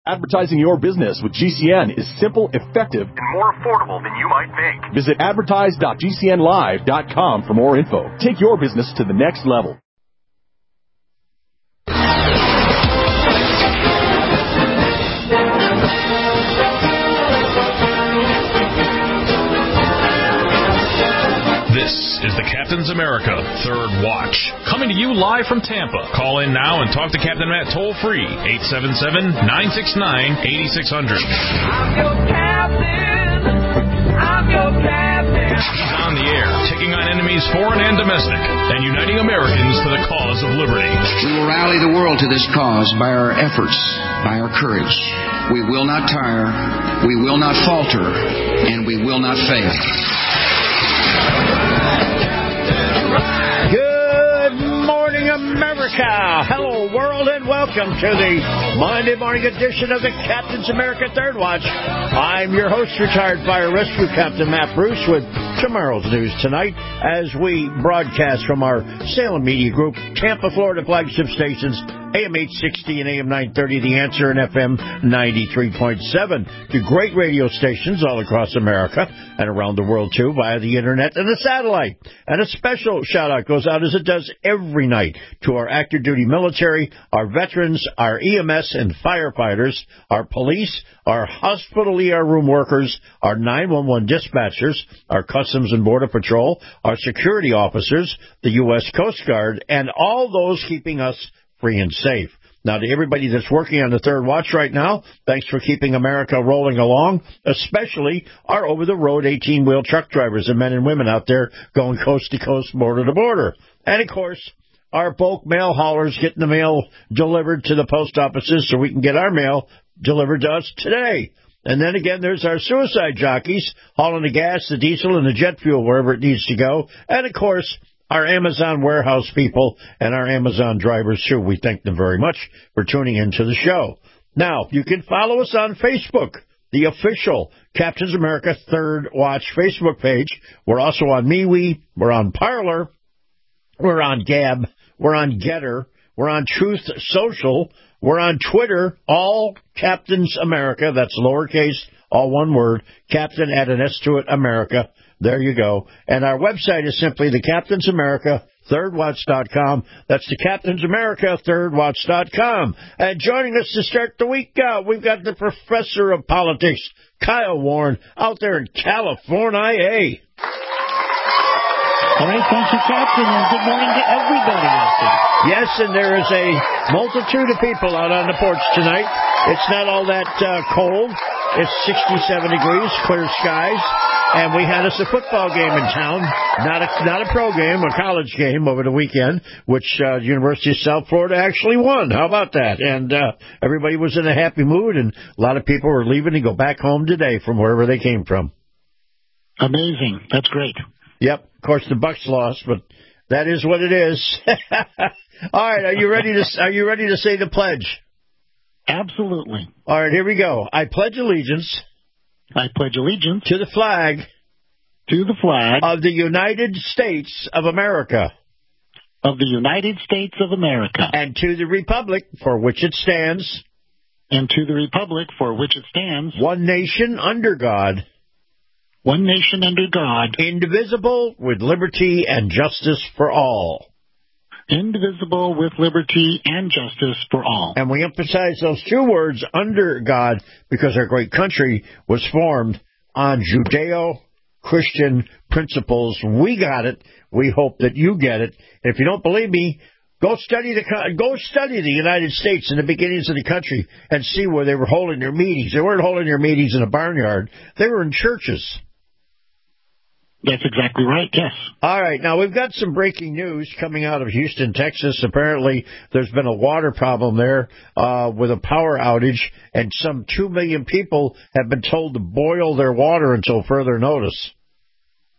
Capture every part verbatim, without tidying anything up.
Advertising your business with G C N is simple, effective, and more affordable than you might think. Visit advertise dot g c n live dot com for more info. Take your business to the next level. This is the Captain's America Third Watch, coming to you live from Tampa. Call in now and talk to Captain Matt toll-free, eight seven seven, nine six nine, eight six zero zero. I'm your captain. I'm your captain. He's on the air, taking on enemies foreign and domestic, and uniting Americans to the cause of liberty. We will rally the world to this cause by our efforts, by our courage. We will not tire, we will not falter, and we will not fail. Good morning, America. Hello, world, and welcome to the Monday morning edition of the Captain's America Third Watch. I'm your host, retired fire rescue Captain Matt Bruce, with tomorrow's news tonight as we broadcast from our Salem Media Group, Tampa, Florida flagship stations, A M eight sixty and A M nine thirty, The Answer, and F M ninety-three point seven. To great radio stations all across America and around the world, too, via the Internet and the satellite. And a special shout-out goes out, as it does every night, to our active duty military, our veterans, our E M S and firefighters, our police, our hospital E R room workers, our nine one one dispatchers, our Customs and Border Patrol, our security officers, the U S Coast Guard, and all those keeping us free and safe. Now, to everybody that's working on the Third Watch right now, thanks for keeping America rolling along, especially our over-the-road eighteen-wheel truck drivers and men and women out there going coast to coast, border to border. And, of course, our bulk mail haulers getting the mail delivered to the post offices so we can get our mail delivered to us today. And then again, there's our suicide jockeys hauling the gas, the diesel, and the jet fuel wherever it needs to go. And, of course, our Amazon warehouse people and our Amazon drivers, too. We thank them very much for tuning into the show. Now, you can follow us on Facebook, the official Captain's America Third Watch Facebook page. We're also on MeWe. We're on Parler. We're on Gab. We're on Getter. We're on Truth Social. We're on Twitter, all Captain's America. That's lowercase, all one word, Captain add an S to it, America. There you go. And our website is simply the Captain's America Third Watch dot com. That's the Captain's America Third Watch dot com. And joining us to start the week out, we've got the professor of politics, Kyle Warren, out there in California. All right, thank you, Captain, and good morning to everybody out there. Yes, and there is a multitude of people out on the porch tonight. It's not all that uh, cold. It's sixty-seven degrees, clear skies, and we had us a football game in town. Not a not a pro game, a college game over the weekend, which uh, the University of South Florida actually won. How about that? And uh, everybody was in a happy mood, and a lot of people were leaving to go back home today from wherever they came from. Amazing. That's great. Yep. Of course, the Bucs lost, but that is what it is. All right. Are you ready to Are you ready to say the pledge? Absolutely. All right. Here we go. I pledge allegiance. I pledge allegiance to the flag. To the flag of the United States of America. Of the United States of America. And to the republic for which it stands. And to the republic for which it stands. One nation under God. One nation under God. Indivisible, with liberty and justice for all. Indivisible, with liberty and justice for all. And we emphasize those two words, under God, because our great country was formed on Judeo-Christian principles. We got it. We hope that you get it. If you don't believe me, go study the go study the United States in the beginnings of the country and see where they were holding their meetings. They weren't holding their meetings in a barnyard. They were in churches. That's exactly right, yes. All right, now we've got some breaking news coming out of Houston, Texas. Apparently there's been a water problem there uh, with a power outage, and some two million people have been told to boil their water until further notice.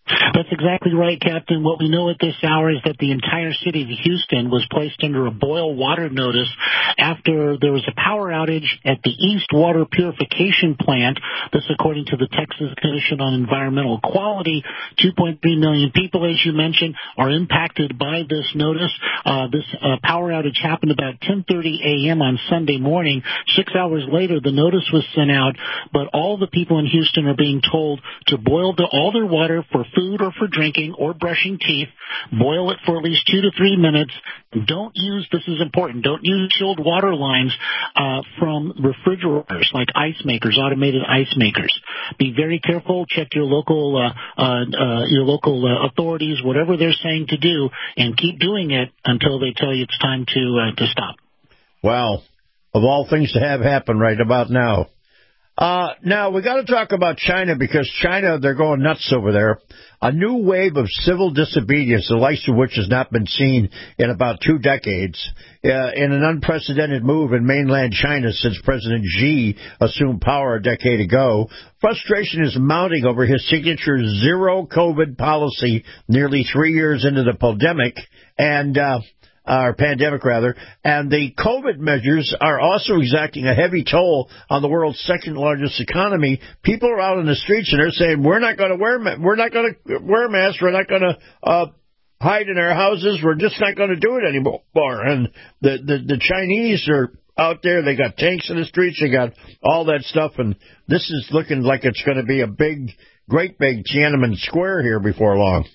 That's exactly right, Captain. What we know at this hour is that the entire city of Houston was placed under a boil water notice after there was a power outage at the East Water Purification Plant. This according to the Texas Commission on Environmental Quality. two point three million people, as you mentioned, are impacted by this notice. Uh, this uh, power outage happened about ten thirty a.m. on Sunday morning. Six hours later, the notice was sent out, but all the people in Houston are being told to boil the, all their water for food or for drinking or brushing teeth. Boil it for at least two to three minutes. Don't use, this is important, don't use chilled water lines uh, from refrigerators like ice makers, automated ice makers. Be very careful. Check your local uh, uh, uh, your local uh, authorities, whatever they're saying to do, and keep doing it until they tell you it's time to uh, to stop. Wow. Of all things to have happen right about now. Uh, now, we got to talk about China because China, they're going nuts over there. A new wave of civil disobedience, the likes of which has not been seen in about two decades, uh, in an unprecedented move in mainland China since President Xi assumed power a decade ago. Frustration is mounting over his signature zero COVID policy nearly three years into the pandemic, and uh or pandemic rather, and the COVID measures are also exacting a heavy toll on the world's second largest economy. People are out in the streets and they're saying, we're not going to wear, ma- we're not going to wear masks, we're not going to uh, hide in our houses, we're just not going to do it anymore. And the, the, the Chinese are out there, they got tanks in the streets, they got all that stuff, and this is looking like it's going to be a big, great big Tiananmen Square here before long.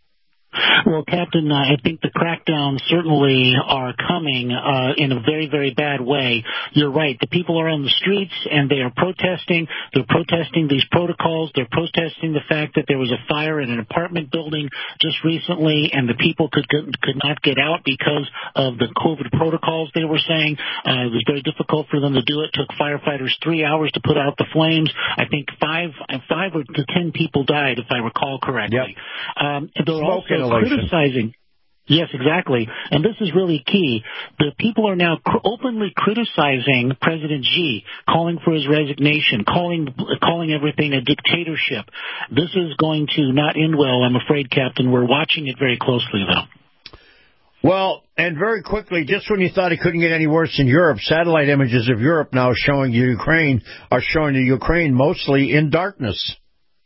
Well, Captain, uh, I think the crackdowns certainly are coming uh, in a very, very bad way. You're right. The people are on the streets, and they are protesting. They're protesting these protocols. They're protesting the fact that there was a fire in an apartment building just recently, and the people could could not get out because of the COVID protocols, they were saying. Uh, it was very difficult for them to do it. It took firefighters three hours to put out the flames. I think five, five or to ten people died, if I recall correctly. Yep. Um, they're also criticizing. Yes, exactly. And this is really key. The people are now cr- openly criticizing President Xi, calling for his resignation, calling calling everything a dictatorship. This is going to not end well, I'm afraid, Captain. We're watching it very closely, though. Well, and very quickly, just when you thought it couldn't get any worse in Europe, satellite images of Europe now showing Ukraine are showing the Ukraine mostly in darkness.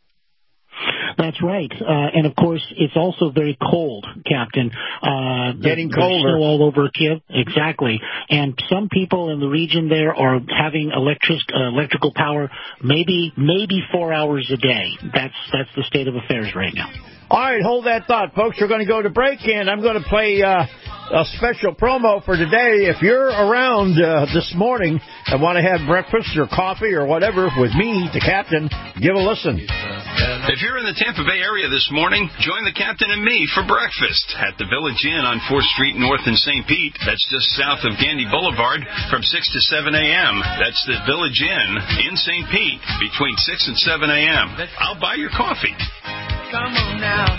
That's right. Uh, and, of course, it's also very cold, Captain. Uh, Getting there's colder. snow all over Kiev. Exactly. And some people in the region there are having electric, uh, electrical power maybe maybe four hours a day. That's, that's the state of affairs right now. All right, hold that thought, folks. We're going to go to break, and I'm going to play uh, a special promo for today. If you're around uh, this morning and want to have breakfast or coffee or whatever with me, the captain, give a listen. If you're in the Tampa Bay area this morning, join the captain and me for breakfast at the Village Inn on fourth Street North in Saint Pete. That's just south of Gandy Boulevard from six to seven a.m. That's the Village Inn in Saint Pete between six and seven a.m. I'll buy your coffee. Come on now.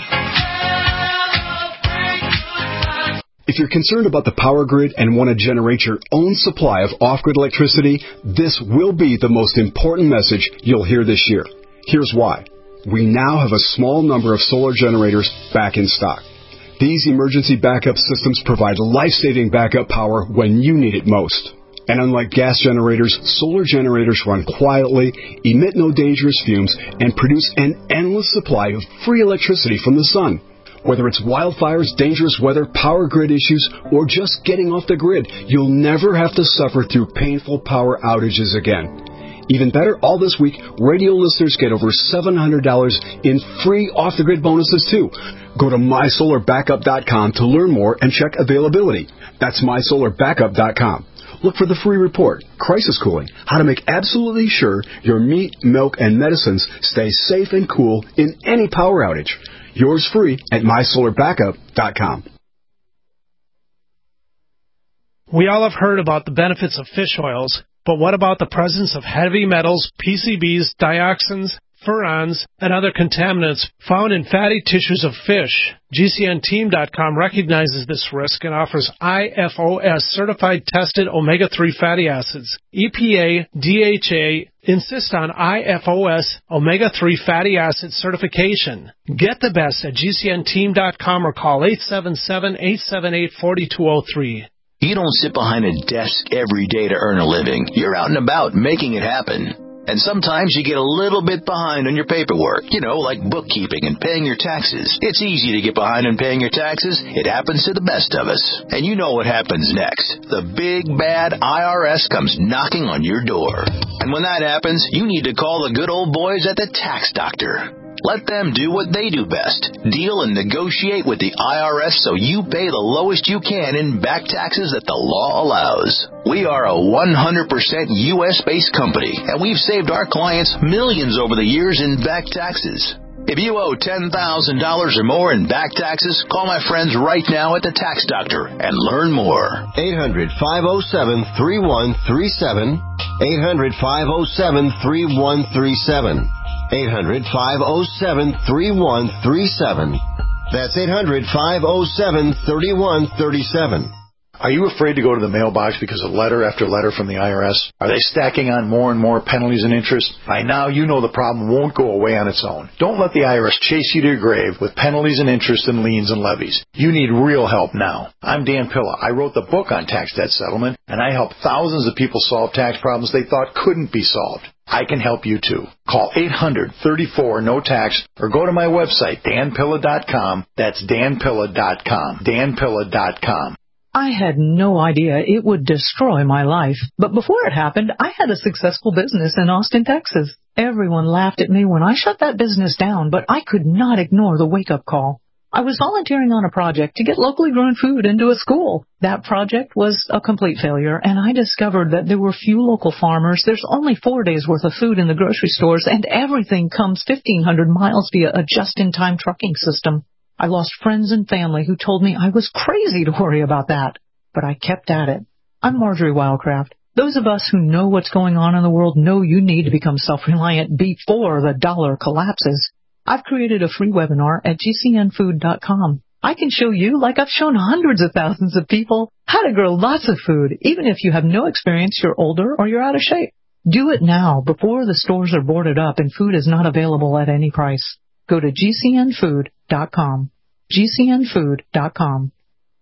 If you're concerned about the power grid and want to generate your own supply of off-grid electricity, this will be the most important message you'll hear this year. Here's why. We now have a small number of solar generators back in stock. These emergency backup systems provide life-saving backup power when you need it most. And unlike gas generators, solar generators run quietly, emit no dangerous fumes, and produce an endless supply of free electricity from the sun. Whether it's wildfires, dangerous weather, power grid issues, or just getting off the grid, you'll never have to suffer through painful power outages again. Even better, all this week, radio listeners get over seven hundred dollars in free off-the-grid bonuses, too. Go to my solar backup dot com to learn more and check availability. That's my solar backup dot com. Look for the free report, Crisis Cooling, how to make absolutely sure your meat, milk, and medicines stay safe and cool in any power outage. Yours free at my solar backup dot com. We all have heard about the benefits of fish oils, but what about the presence of heavy metals, P C Bs, dioxins, furans, and other contaminants found in fatty tissues of fish? G C N team dot com recognizes this risk and offers I F O S certified tested omega three fatty acids, E P A, D H A, insist on I F O S omega three fatty acid certification. Get the best at G C N team dot com or call eight seven seven, eight seven eight, four two zero three. You don't sit behind a desk every day to earn a living. You're out and about making it happen. And sometimes you get a little bit behind on your paperwork, you know, like bookkeeping and paying your taxes. It's easy to get behind on paying your taxes. It happens to the best of us. And you know what happens next. The big, bad I R S comes knocking on your door. And when that happens, you need to call the good old boys at the Tax Doctor. Let them do what they do best. Deal and negotiate with the I R S so you pay the lowest you can in back taxes that the law allows. We are a one hundred percent U S-based company, and we've saved our clients millions over the years in back taxes. If you owe ten thousand dollars or more in back taxes, call my friends right now at the Tax Doctor and learn more. eight hundred, five oh seven, three one three seven. eight hundred, five oh seven, three one three seven. eight hundred, five oh seven, three one three seven. That's eight hundred, five oh seven, three one three seven. Are you afraid to go to the mailbox because of letter after letter from the I R S? Are they stacking on more and more penalties and interest? By now, you know the problem won't go away on its own. Don't let the I R S chase you to your grave with penalties and interest and liens and levies. You need real help now. I'm Dan Pilla. I wrote the book on tax debt settlement, and I help thousands of people solve tax problems they thought couldn't be solved. I can help you too. Call eight hundred, thirty-four, no tax or go to my website, dan pilla dot com. That's dan pilla dot com. dan pilla dot com. I had no idea it would destroy my life. But before it happened, I had a successful business in Austin, Texas. Everyone laughed at me when I shut that business down, but I could not ignore the wake-up call. I was volunteering on a project to get locally grown food into a school. That project was a complete failure, and I discovered that there were few local farmers. There's only four days' worth of food in the grocery stores, and everything comes fifteen hundred miles via a just-in-time trucking system. I lost friends and family who told me I was crazy to worry about that, but I kept at it. I'm Marjorie Wildcraft. Those of us who know what's going on in the world know you need to become self-reliant before the dollar collapses. I've created a free webinar at G C N food dot com. I can show you, like I've shown hundreds of thousands of people, how to grow lots of food, even if you have no experience, you're older, or you're out of shape. Do it now, before the stores are boarded up and food is not available at any price. Go to G C N food dot com. G C N food dot com.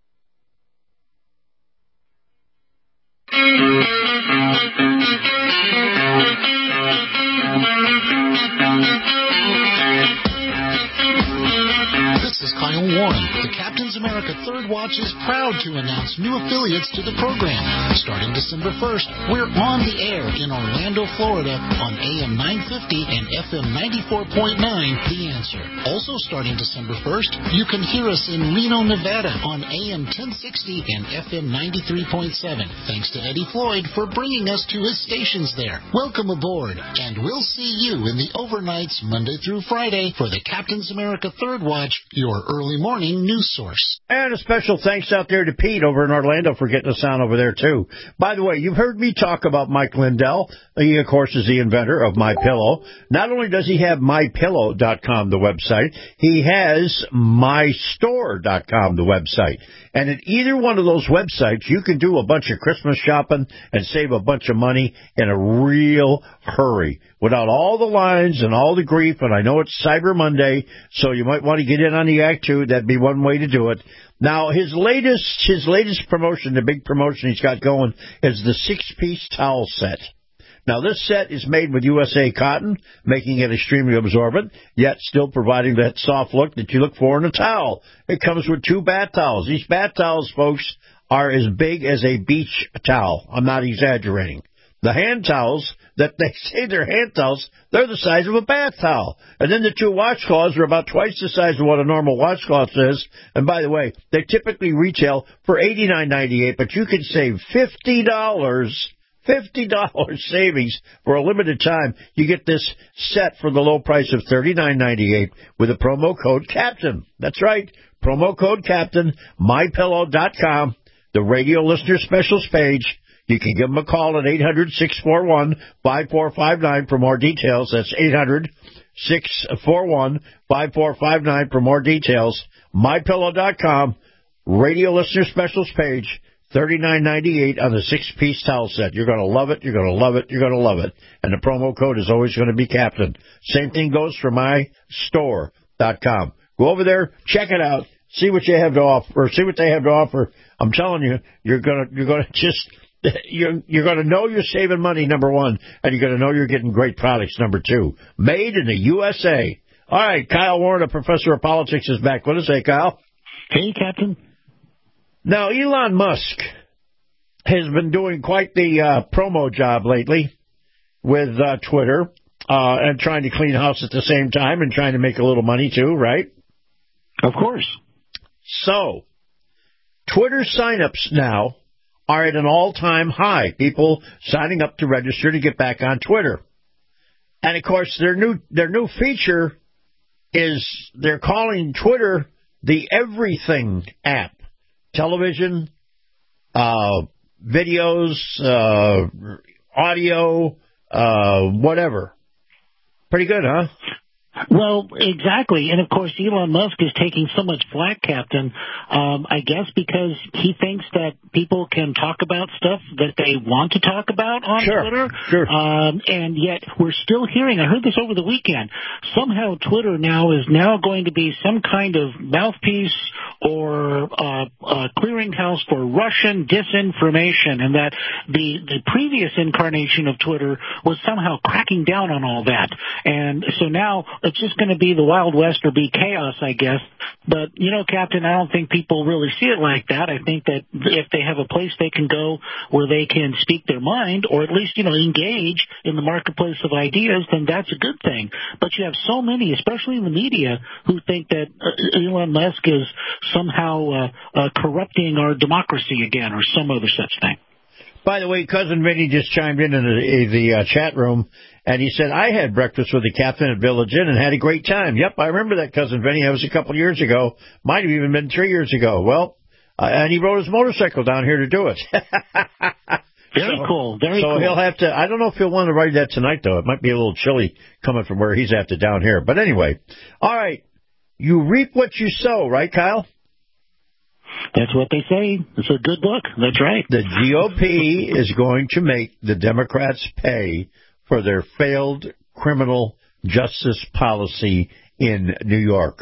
This is Kyle Warren. The Captain's America Third Watch is proud to announce new affiliates to the program. Starting December first, we're on the air in Orlando, Florida on A M nine fifty and F M ninety-four point nine, The Answer. Also starting December first, you can hear us in Reno, Nevada on A M ten sixty and F M ninety-three point seven. Thanks to Eddie Floyd for bringing us to his stations there. Welcome aboard, and we'll see you in the overnights Monday through Friday for the Captain's America Third Watch, your early morning news source. And a special thanks out there to Pete over in Orlando for getting us on over there, too. By the way, you've heard me talk about Mike Lindell. He, of course, is the inventor of MyPillow. Not only does he have my pillow dot com, the website, he has my store dot com, the website. And at either one of those websites, you can do a bunch of Christmas shopping and save a bunch of money in a real hurry without all the lines and all the grief. And I know it's Cyber Monday, so you might want to get in on the act, too. That'd be one way to do it. Now, his latest his latest promotion, the big promotion he's got going, is the six-piece towel set. Now, this set is made with U S A cotton, making it extremely absorbent, yet still providing that soft look that you look for in a towel. It comes with two bath towels. These bath towels, folks, are as big as a beach towel. I'm not exaggerating. The hand towels, that they say they're hand towels, they're the size of a bath towel. And then the two washcloths are about twice the size of what a normal washcloth is. And by the way, they typically retail for eighty-nine ninety-eight, but you can save fifty dollars. fifty dollars savings for a limited time. You get this set for the low price of thirty-nine ninety-eight with a promo code CAPTAIN. That's right, promo code CAPTAIN, my pillow dot com, the radio listener specials page. You can give them a call at eight hundred, six four one, five four five nine for more details. That's eight hundred, six four one, five four five nine for more details. my pillow dot com, radio listener specials page. thirty-nine ninety-eight on the six-piece towel set. You're going to love it. You're going to love it. You're going to love it. And the promo code is always going to be Captain. Same thing goes for my store dot com. Go over there, check it out, see what you have to offer, or see what they have to offer. I'm telling you, you're going to you're going to just you're you're going to know you're saving money, number one, and you're going to know you're getting great products, number two. Made in the U S A. All right, Kyle Warren, a professor of politics, is back. What does it say, Kyle? Hey, Captain. Now, Elon Musk has been doing quite the uh, promo job lately with uh, Twitter uh, and trying to clean house at the same time and trying to make a little money, too, right? Of course. So, Twitter signups now are at an all-time high. People signing up to register to get back on Twitter. And, of course, their new their new feature is they're calling Twitter the Everything app. Television, uh, videos, uh, audio, uh, whatever. Pretty good, huh? Well, exactly. And, of course, Elon Musk is taking so much flack, Captain, um, I guess because he thinks that people can talk about stuff that they want to talk about on sure, Twitter. Sure. Um, and yet we're still hearing, I heard this over the weekend, somehow Twitter now is now going to be some kind of mouthpiece or uh, uh, clearinghouse for Russian disinformation, and that the, the previous incarnation of Twitter was somehow cracking down on all that. And so now it's just going to be the Wild West or be chaos, I guess. But, you know, Captain, I don't think people really see it like that. I think that if they have a place they can go where they can speak their mind or at least, you know, engage in the marketplace of ideas, then that's a good thing. But you have so many, especially in the media, who think that uh, Elon Musk is somehow uh, uh, corrupting our democracy again or some other such thing. By the way, Cousin Vinny just chimed in in the, the uh, chat room, and he said, I had breakfast with the captain at Village Inn and had a great time. Yep, I remember that, Cousin Vinny. That was a couple of years ago. Might have even been three years ago. Well, uh, and he rode his motorcycle down here to do it. Very so, cool. Very so cool. So he'll have to, I don't know if he'll want to ride that tonight, though. It might be a little chilly coming from where he's at to down here. But anyway, all right. You reap what you sow, right, Kyle? That's what they say. It's a good book. That's right. The G O P is going to make the Democrats pay for their failed criminal justice policy in New York.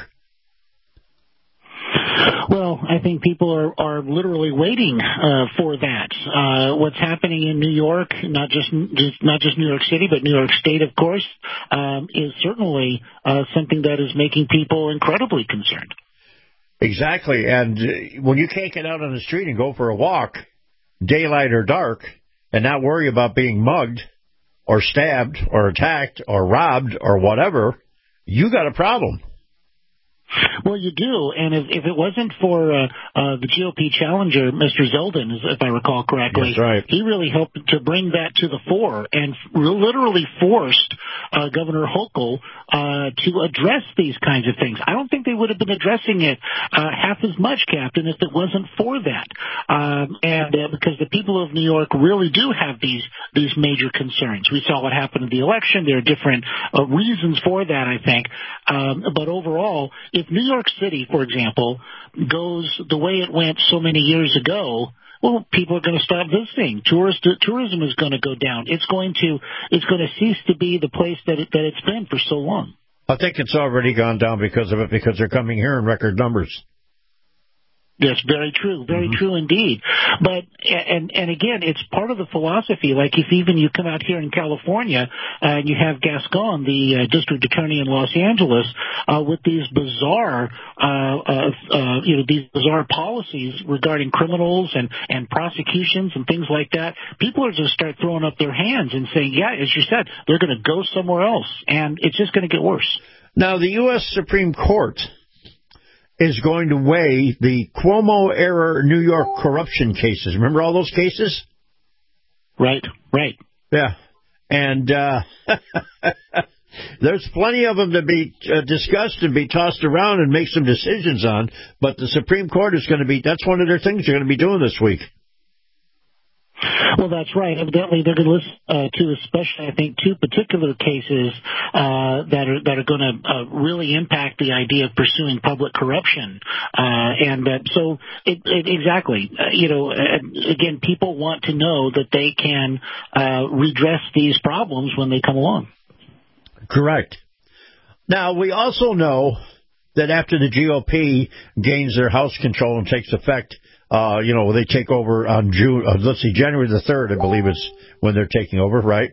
Well, I think people are, are literally waiting uh, for that. Uh, what's happening in New York, not just, just not just New York City, but New York State, of course, um, is certainly uh, something that is making people incredibly concerned. Exactly. And when you can't get out on the street and go for a walk, daylight or dark, and not worry about being mugged or stabbed or attacked or robbed or whatever, you got a problem. Well, you do, and if, if it wasn't for uh, uh, the G O P challenger, Mister Zeldin, if I recall correctly, That's right. he really helped to bring that to the fore and literally forced uh, Governor Hochul uh, to address these kinds of things. I don't think they would have been addressing it uh, half as much, Captain, if it wasn't for that. Um, and uh, because the people of New York really do have these these major concerns. We saw what happened in the election. There are different uh, reasons for that, I think. Um, but overall, if New York City, for example, goes the way it went so many years ago, well, people are going to stop visiting. Tourist tourism is going to go down. It's going to it's going to cease to be the place that it, that it's been for so long. I think it's already gone down because of it, because they're coming here in record numbers. Yes, very true, very mm-hmm. true indeed. But and and again, it's part of the philosophy. Like if even you come out here in California uh, and you have Gascon, the uh, district attorney in Los Angeles, uh, with these bizarre, uh, uh, uh, you know, these bizarre policies regarding criminals and and prosecutions and things like that, people are just start throwing up their hands and saying, yeah, as you said, they're going to go somewhere else, and it's just going to get worse. Now, the U S Supreme Court is going to weigh the Cuomo-era New York corruption cases. Remember all those cases? Right, right. Yeah. And uh, there's plenty of them to be uh, discussed and be tossed around and make some decisions on, but the Supreme Court is going to be, that's one of their things they're going to be doing this week. Well, that's right. Evidently, they're going to listen uh, to, especially, I think, two particular cases uh, that are that are going to uh, really impact the idea of pursuing public corruption. Uh, and uh, so, it, it, exactly, uh, you know, uh, again, people want to know that they can uh, redress these problems when they come along. Correct. Now, we also know that after the G O P gains their House control and takes effect, Uh, you know, they take over on June, uh, let's see, January the third, I believe is when they're taking over, right?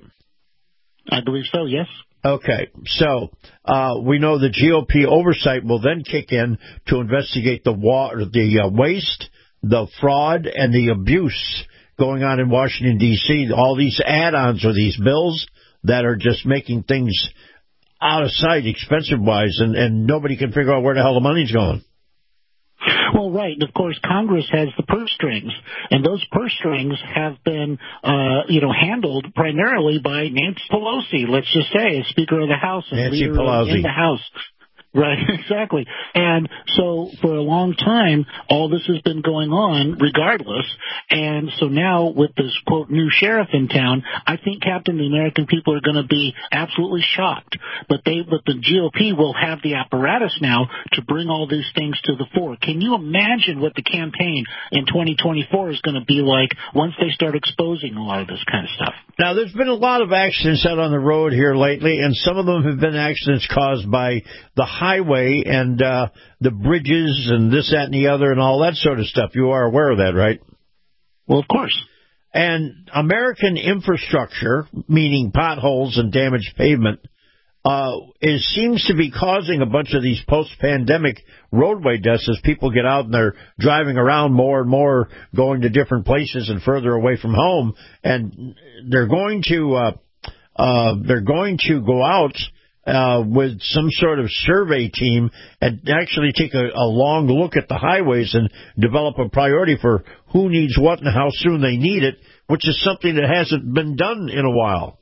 I believe so, yes. Okay, so uh, we know the G O P oversight will then kick in to investigate the wa- the uh, waste, the fraud, and the abuse going on in Washington, D C All these add-ons or these bills that are just making things out of sight expensive-wise, and, and nobody can figure out where the hell the money's going. Well, right. And of course, Congress has the purse strings, and those purse strings have been, uh, you know, handled primarily by Nancy Pelosi, let's just say, as Speaker of the House and Nancy leader Pelosi. in the House. Right, exactly. And so for a long time, all this has been going on regardless. And so now with this, quote, new sheriff in town, I think, Captain, the American people are going to be absolutely shocked. But they, but the G O P will have the apparatus now to bring all these things to the fore. Can you imagine what the campaign in twenty twenty-four is going to be like once they start exposing a lot of this kind of stuff? Now, there's been a lot of accidents out on the road here lately, and some of them have been accidents caused by the highway and uh, the bridges and this, that, and the other and all that sort of stuff. You are aware of that, right? Well, of course. And American infrastructure, meaning potholes and damaged pavement, uh, is seems to be causing a bunch of these post-pandemic roadway deaths as people get out and they're driving around more and more, going to different places and further away from home, and they're going to uh, uh, they're going to go out uh, with some sort of survey team and actually take a, a long look at the highways and develop a priority for who needs what and how soon they need it, which is something that hasn't been done in a while.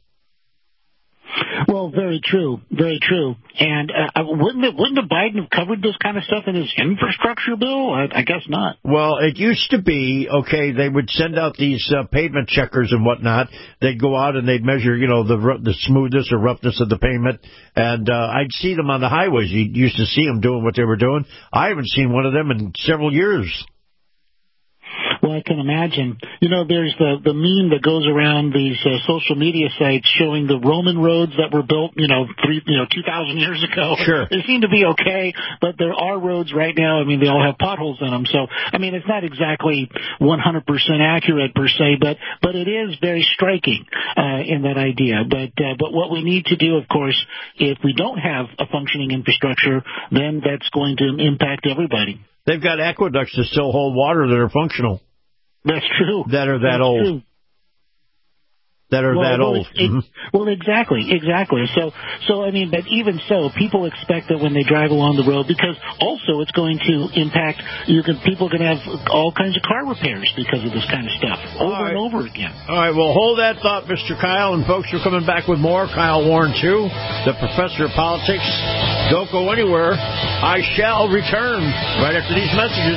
Well, very true, very true. And uh, wouldn't it, wouldn't Biden have covered this kind of stuff in his infrastructure bill? I, I guess not. Well, it used to be, okay, they would send out these uh, pavement checkers and whatnot. They'd go out and they'd measure, you know, the the smoothness or roughness of the pavement. And uh, I'd see them on the highways. You used to see them doing what they were doing. I haven't seen one of them in several years. Well, I can imagine. You know, there's the the meme that goes around these uh, social media sites showing the Roman roads that were built, you know, three, you know, two thousand years ago. Sure. They seem to be okay, but there are roads right now. I mean, they all have potholes in them. So, I mean, it's not exactly one hundred percent accurate per se, but but it is very striking uh, in that idea. But uh, but what we need to do, of course, if we don't have a functioning infrastructure, then that's going to impact everybody. They've got aqueducts that still hold water that are functional. That's true. That are that That's old. True. That are well, that well, old. It, mm-hmm. Well, exactly, exactly. So, so I mean, but even so, people expect that when they drive along the road, because also it's going to impact. You can people are going to have all kinds of car repairs because of this kind of stuff over right. and over again. All right, well, hold that thought, Mister Kyle, and folks, we're coming back with more. Kyle Warren, too, the professor of politics. Don't go anywhere. I shall return right after these messages.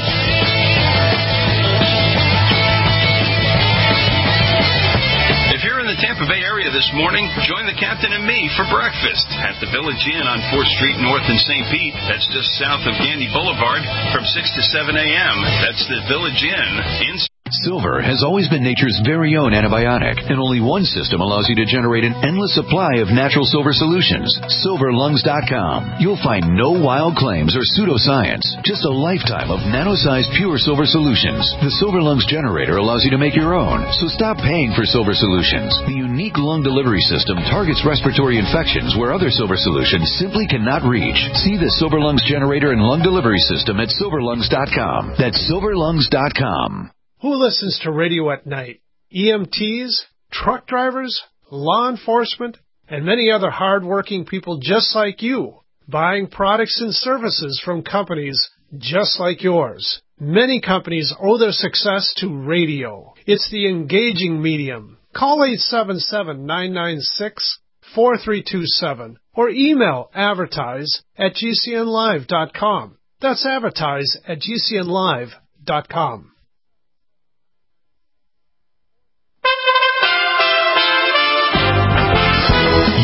If you're in the Tampa Bay area this morning, join the Captain and me for breakfast at the Village Inn on fourth Street North in Saint Pete. That's just south of Gandy Boulevard from six to seven a.m. That's the Village Inn in Silver has always been nature's very own antibiotic, and only one system allows you to generate an endless supply of natural silver solutions. silver lungs dot com. You'll find no wild claims or pseudoscience, just a lifetime of nano-sized pure silver solutions. The Silver Lungs generator allows you to make your own, so stop paying for silver solutions. The unique lung delivery system targets respiratory infections where other silver solutions simply cannot reach. See the Silver Lungs generator and lung delivery system at silver lungs dot com. That's silver lungs dot com. Who listens to radio at night? E M Ts, truck drivers, law enforcement, and many other hard-working people just like you, buying products and services from companies just like yours. Many companies owe their success to radio. It's the engaging medium. Call eight seven seven, nine nine six, four three two seven or email advertise at g c n live dot com. That's advertise at g c n live dot com.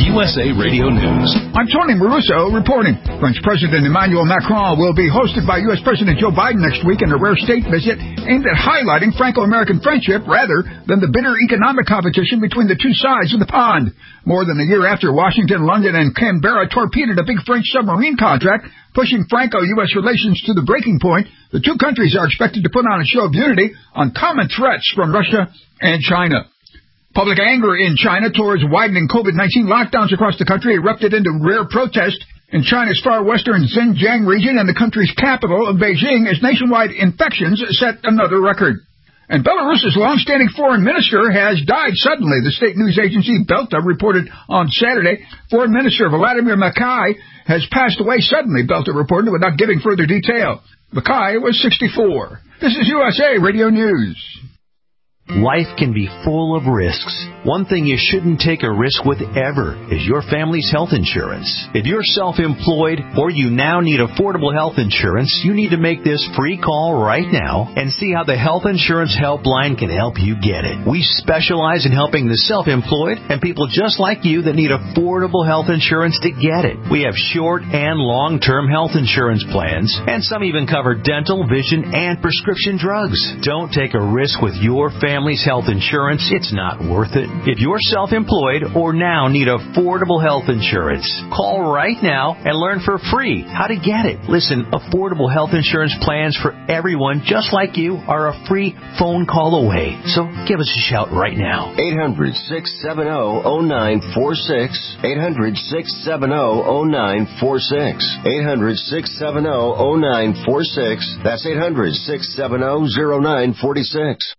U S A Radio News. I'm Tony Maruso reporting. French President Emmanuel Macron will be hosted by U S President Joe Biden next week in a rare state visit aimed at highlighting Franco-American friendship rather than the bitter economic competition between the two sides of the pond. More than a year after Washington, London, and Canberra torpedoed a big French submarine contract, pushing Franco-U S relations to the breaking point, the two countries are expected to put on a show of unity on common threats from Russia and China. Public anger in China towards widening COVID nineteen lockdowns across the country erupted into rare protest in China's far western Xinjiang region and the country's capital of Beijing as nationwide infections set another record. And Belarus's long-standing foreign minister has died suddenly. The state news agency Belta reported on Saturday. Foreign Minister Vladimir Makai has passed away suddenly, Belta reported, without giving further detail. Makai was sixty-four. This is U S A Radio News. Life can be full of risks. One thing you shouldn't take a risk with ever is your family's health insurance. If you're self-employed or you now need affordable health insurance, you need to make this free call right now and see how the Health Insurance Helpline can help you get it. We specialize in helping the self-employed and people just like you that need affordable health insurance to get it. We have short and long-term health insurance plans, and some even cover dental, vision, and prescription drugs. Don't take a risk with your family. Family's health insurance, it's not worth it. If you're self-employed or now need affordable health insurance, call right now and learn for free how to get it. Listen, affordable health insurance plans for everyone just like you are a free phone call away. So give us a shout right now. eight hundred, six seven zero, zero nine four six. eight hundred, six seven zero, zero nine four six. eight hundred, six seven zero, zero nine four six. That's eight hundred, six seven zero, zero nine four six.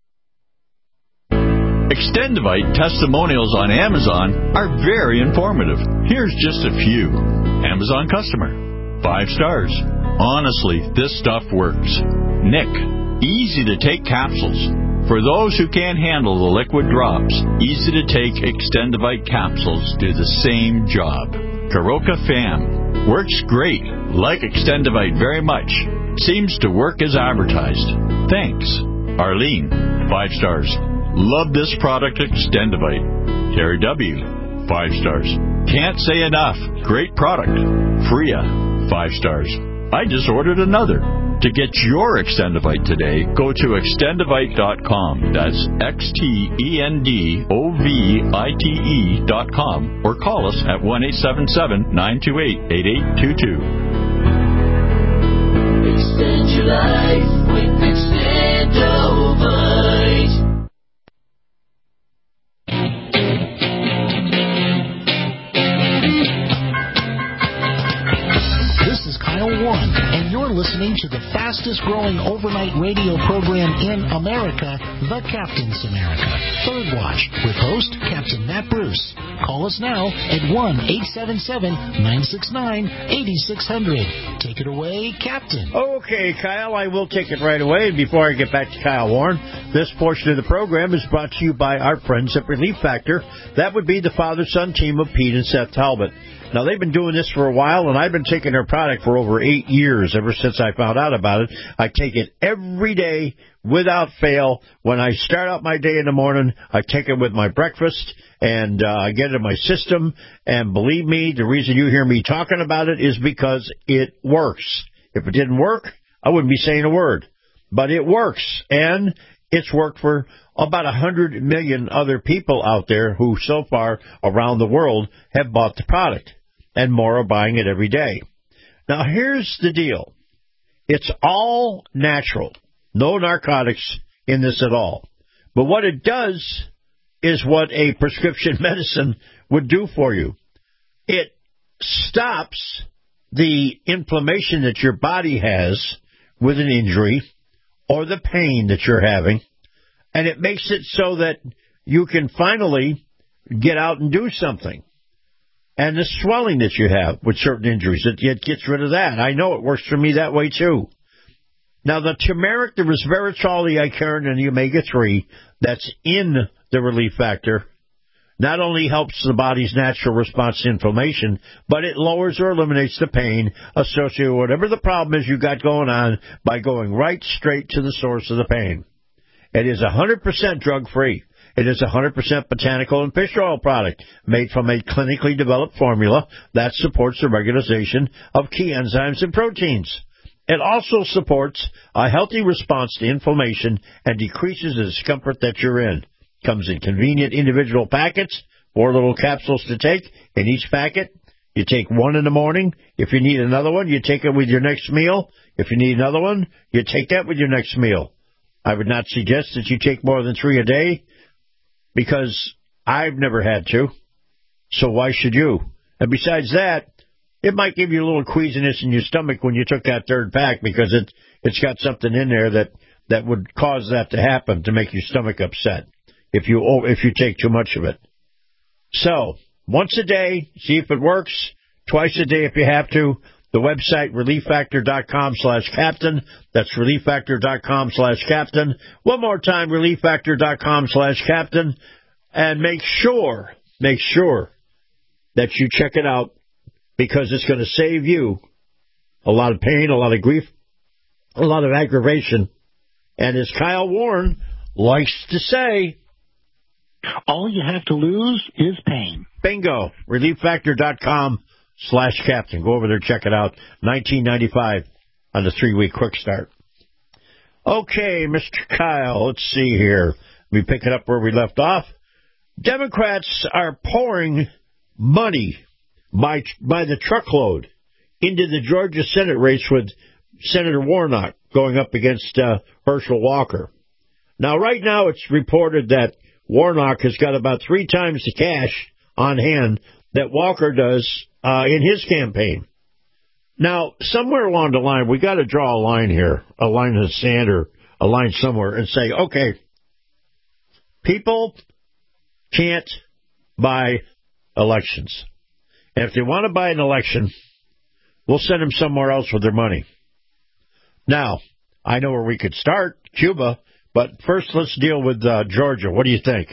Extendivite testimonials on Amazon are very informative. Here's just a few. Amazon customer. Five stars. Honestly, this stuff works. Nick. Easy to take capsules. For those who can't handle the liquid drops, easy to take Extendivite capsules do the same job. Karoka Fam. Works great. Like Extendivite very much. Seems to work as advertised. Thanks. Arlene. Five stars. Love this product, Extendivite. Terry W. Five stars. Can't say enough. Great product. Freya. Five stars. I just ordered another. To get your Extendivite today, go to extendivite dot com. That's X T E N D O V I T E dot com. Or call us at one eight seven seven, nine two eight, eight eight two two. Extend your life with Extendivite. One, and you're listening to the fastest growing overnight radio program in America, The Captain's America Third Watch, with host Captain Matt Bruce. Call us now at one eight seven seven, nine six nine, eight six zero zero. Take it away, Captain. Okay, Kyle, I will take it right away. And before I get back to Kyle Warren, this portion of the program is brought to you by our friends at Relief Factor. That would be the father-son team of Pete and Seth Talbot. Now, they've been doing this for a while, and I've been taking their product for over eight years, ever since I found out about it. I take it every day without fail. When I start out my day in the morning, I take it with my breakfast, and uh, I get it in my system. And believe me, the reason you hear me talking about it is because it works. If it didn't work, I wouldn't be saying a word. But it works, and it's worked for about one hundred million other people out there who so far around the world have bought the product. And more are buying it every day. Now, here's the deal. It's all natural. No narcotics in this at all. But what it does is what a prescription medicine would do for you. It stops the inflammation that your body has with an injury or the pain that you're having, and it makes it so that you can finally get out and do something. And the swelling that you have with certain injuries, it, it gets rid of that. I know it works for me that way, too. Now, the turmeric, the resveratrol, the icaron, and the omega three that's in the Relief Factor not only helps the body's natural response to inflammation, but it lowers or eliminates the pain associated with whatever the problem is you got going on by going right straight to the source of the pain. It is one hundred percent drug-free. It is a one hundred percent botanical and fish oil product made from a clinically developed formula that supports the regulation of key enzymes and proteins. It also supports a healthy response to inflammation and decreases the discomfort that you're in. Comes in convenient individual packets, four little capsules to take in each packet. You take one in the morning. If you need another one, you take it with your next meal. If you need another one, you take that with your next meal. I would not suggest that you take more than three a day because I've never had to. So why should you? And besides that, it might give you a little queasiness in your stomach when you took that third pack because it, it's got something in there that, that would cause that to happen, to make your stomach upset if you if you take too much of it. So, once a day, see if it works. Twice a day if you have to. The website, relief factor dot com slash captain. That's relief factor dot com slash captain. One more time, relief factor dot com slash captain. And make sure, make sure that you check it out because it's going to save you a lot of pain, a lot of grief, a lot of aggravation. And as Kyle Warren likes to say, all you have to lose is pain. Bingo. relief factor dot com slash captain. Go over there, check it out. nineteen ninety-five on the three-week quick start. Okay, Mister Kyle, let's see here. We pick it up where we left off. Democrats are pouring money by, by the truckload into the Georgia Senate race with Senator Warnock going up against uh, Herschel Walker. Now, right now it's reported that Warnock has got about three times the cash on hand that Walker does uh, in his campaign. Now, somewhere along the line, we got to draw a line here, a line in the sand or a line somewhere, and say, okay, people can't buy elections. And if they want to buy an election, we'll send them somewhere else with their money. Now, I know where we could start, Cuba. But first, let's deal with uh, Georgia. What do you think?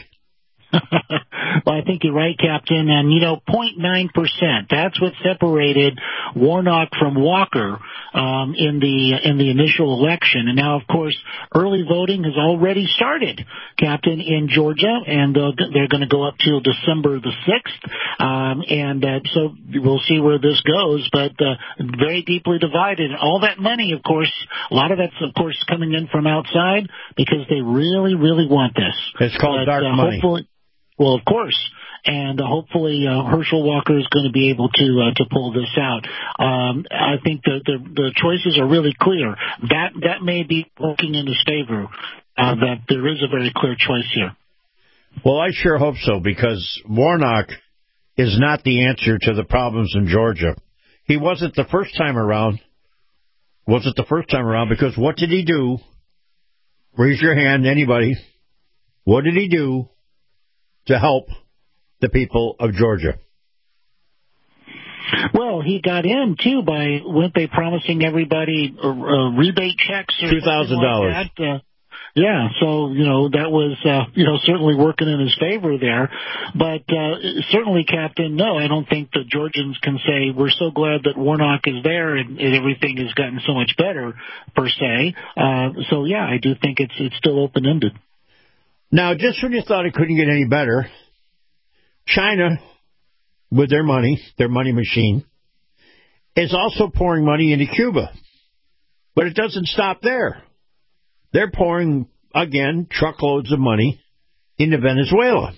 Well, I think you're right, Captain. And, you know, zero point nine percent, that's what separated Warnock from Walker um, in the in the initial election. And now, of course, early voting has already started, Captain, in Georgia, and uh, they're going to go up till December the sixth. Um, and uh, so we'll see where this goes, but uh, very deeply divided. And all that money, of course, a lot of that's, of course, coming in from outside because they really, really want this. It's called but, dark uh, money. Hopefully, well, of course, and uh, hopefully uh, Herschel Walker is going to be able to uh, to pull this out. Um, I think the, the the choices are really clear. That that may be working in his favor. Uh, that there is a very clear choice here. Well, I sure hope so because Warnock is not the answer to the problems in Georgia. He wasn't the first time around. Wasn't the first time around because what did he do? Raise your hand, anybody. What did he do to help the people of Georgia? Well, he got in, too, by, weren't they promising everybody uh, uh, rebate checks? two thousand dollars. Like that? Uh, yeah, so, you know, that was, uh, you know, certainly working in his favor there. But uh, certainly, Captain, no, I don't think the Georgians can say, we're so glad that Warnock is there and, and everything has gotten so much better, per se. Uh, so, yeah, I do think it's it's still open-ended. Now, just when you thought it couldn't get any better, China, with their money, their money machine, is also pouring money into Cuba. But it doesn't stop there. They're pouring, again, truckloads of money into Venezuela.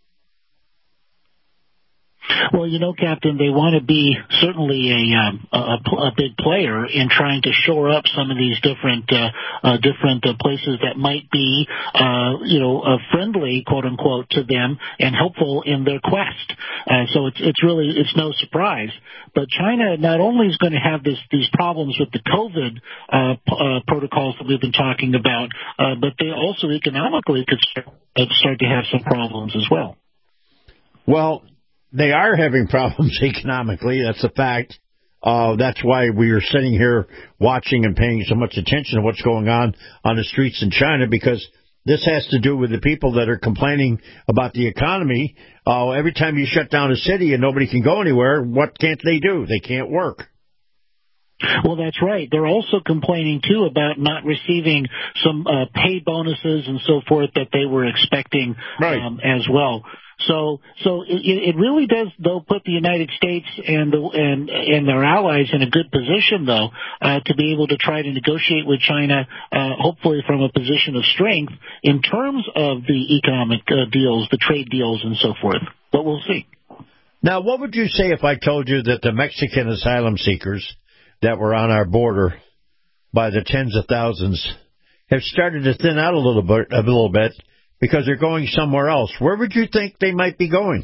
Well, you know, Captain, they want to be certainly a, um, a a big player in trying to shore up some of these different uh, uh, different uh, places that might be, uh, you know, uh, friendly, quote unquote, to them and helpful in their quest. Uh, so it's it's really it's no surprise. But China not only is going to have this these problems with the COVID uh, p- uh, protocols that we've been talking about, uh, but they also economically could start, uh, start to have some problems as well. Well, they are having problems economically. That's a fact. Uh, that's why we are sitting here watching and paying so much attention to what's going on on the streets in China, because this has to do with the people that are complaining about the economy. Uh, every time you shut down a city and nobody can go anywhere, what can't they do? They can't work. Well, that's right. They're also complaining, too, about not receiving some uh, pay bonuses and so forth that they were expecting right. um, as well. So, so it, it really does, though, put the United States and the, and and their allies in a good position, though, uh, to be able to try to negotiate with China, uh, hopefully from a position of strength in terms of the economic uh, deals, the trade deals, and so forth. But we'll see. Now, what would you say if I told you that the Mexican asylum seekers that were on our border by the tens of thousands have started to thin out a little bit, a little bit, because they're going somewhere else? Where would you think they might be going?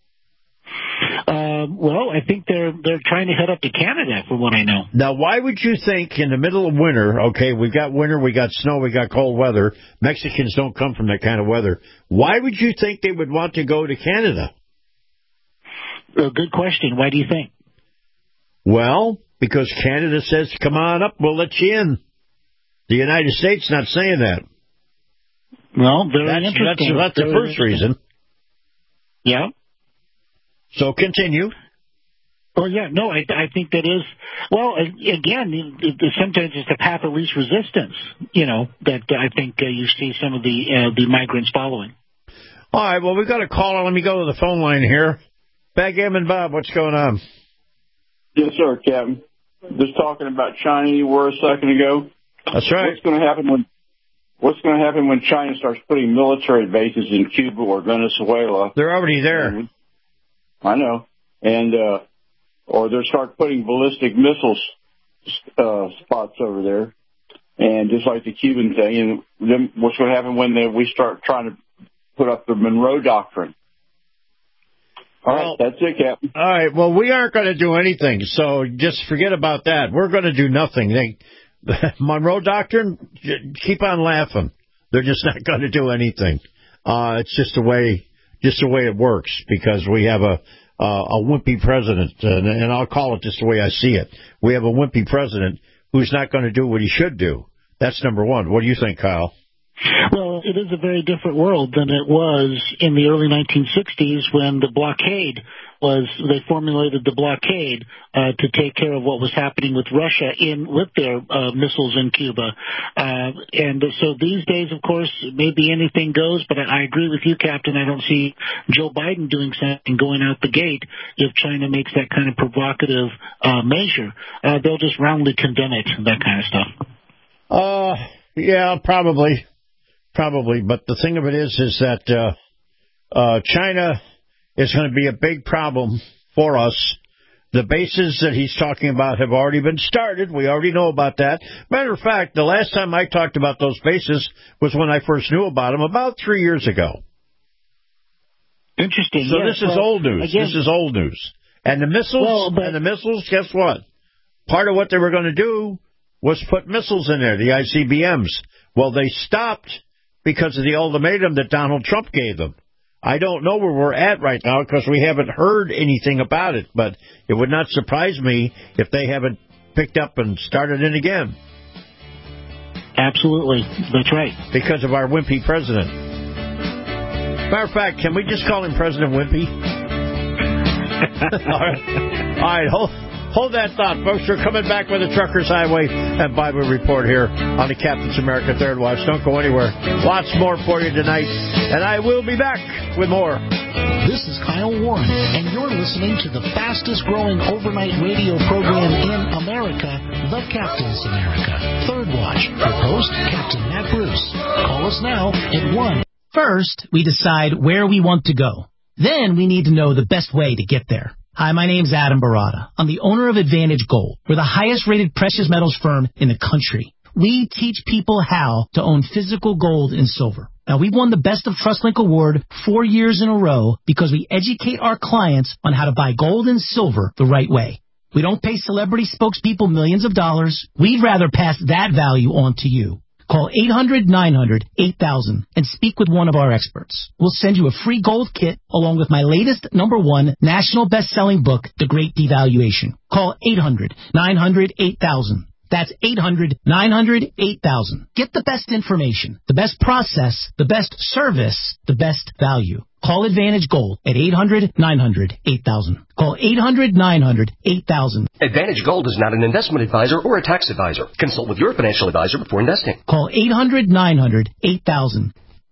Uh, well, I think they're they're trying to head up to Canada, from what I know. Now, why would you think in the middle of winter, okay, we've got winter, we got snow, we got cold weather. Mexicans don't come from that kind of weather. Why would you think they would want to go to Canada? Uh, good question. Why do you think? Well, because Canada says, come on up, we'll let you in. The United States not saying that. Well, very that's, interesting. That's, that's the first reason. Yeah. So continue. Well, yeah, no, I, I think that is, well, again, it, it, sometimes it's the path of least resistance, you know, that I think uh, you see some of the uh, the migrants following. All right, well, we've got a caller. Let me go to the phone line here. Backgammon Bob, what's going on? Yes, sir, Captain. Just talking about China you were a second ago. That's right. What's going to happen when What's going to happen when China starts putting military bases in Cuba or Venezuela? They're already there. And, I know. And, uh, or they start putting ballistic missiles, uh, spots over there. And just like the Cuban thing. And then what's going to happen when they, we start trying to put up the Monroe Doctrine? All right, that's it, Captain. All right, well, we aren't going to do anything, so just forget about that. We're going to do nothing. They, the Monroe Doctrine, keep on laughing. They're just not going to do anything. Uh, it's just the way, just the way it works, because we have a uh, a wimpy president, and, and I'll call it just the way I see it. We have a wimpy president who's not going to do what he should do. That's number one. What do you think, Kyle? Well, it is a very different world than it was in the early nineteen sixties when the blockade was, they formulated the blockade uh, to take care of what was happening with Russia in with their uh, missiles in Cuba. Uh, and so these days, of course, maybe anything goes, but I agree with you, Captain. I don't see Joe Biden doing something going out the gate if China makes that kind of provocative uh, measure. Uh, they'll just roundly condemn it, that kind of stuff. Uh, yeah, probably. Probably, but the thing of it is, is that uh, uh, China is going to be a big problem for us. The bases that he's talking about have already been started. We already know about that. Matter of fact, the last time I talked about those bases was when I first knew about them, about three years ago. Interesting. So yes, this is well, old news. Again, this is old news. And the missiles, well, but, and the missiles, guess what? Part of what they were going to do was put missiles in there, the I C B Ms. Well, they stopped because of the ultimatum that Donald Trump gave them. I don't know where we're at right now because we haven't heard anything about it, but it would not surprise me if they haven't picked up and started it again. Absolutely. That's right. Because of our wimpy president. Matter of fact, can we just call him President Wimpy? All right. All right. Hold, hold that thought, folks. We're coming back with the Truckers Highway and Bible Report here on the Captain's America Third Watch. Don't go anywhere. Lots more for you tonight, and I will be back with more. This is Kyle Warren, and you're listening to the fastest-growing overnight radio program in America, The Captain's America Third Watch, with host Captain Matt Bruce. Call us now at one. First, we decide where we want to go. Then we need to know the best way to get there. Hi, my name's Adam Barada. I'm the owner of Advantage Gold. We're the highest-rated precious metals firm in the country. We teach people how to own physical gold and silver. Now, we've won the Best of TrustLink Award four years in a row because we educate our clients on how to buy gold and silver the right way. We don't pay celebrity spokespeople millions of dollars. We'd rather pass that value on to you. Call eight hundred nine hundred eight thousand and speak with one of our experts. We'll send you a free gold kit along with my latest number one national best-selling book, The Great Devaluation. Call eight hundred nine hundred eight thousand. That's eight hundred nine hundred eight thousand. Get the best information, the best process, the best service, the best value. Call Advantage Gold at eight hundred, nine hundred, eight thousand. Call eight hundred, nine hundred, eight thousand. Advantage Gold is not an investment advisor or a tax advisor. Consult with your financial advisor before investing. Call eight hundred, nine hundred, eight thousand.